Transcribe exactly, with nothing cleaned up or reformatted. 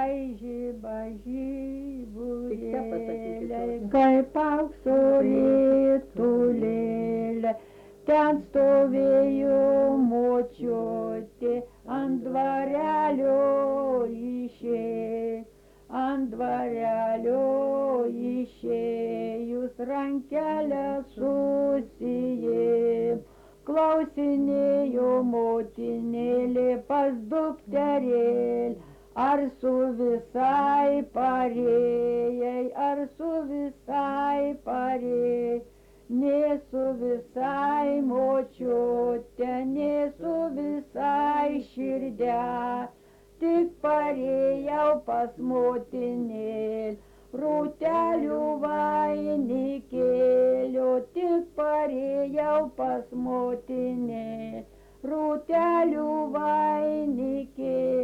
raiži bažyburėlė, kaip aukso ritulėlė. Ten stovėjo močiutė, ant dvarelio išėjo, ant dvarelio išėjus rankelę susijė. Klausinėjo motinėlė pas dukterėlį, ar su visai parėjai, ar su visai parėjai. Nė su visai močiute, nė su visai širdė, tik parėjau pas motinėlį, rūtelių vainikėlio, tik parėjau pas motinėlį, rūtelių vainikėlio.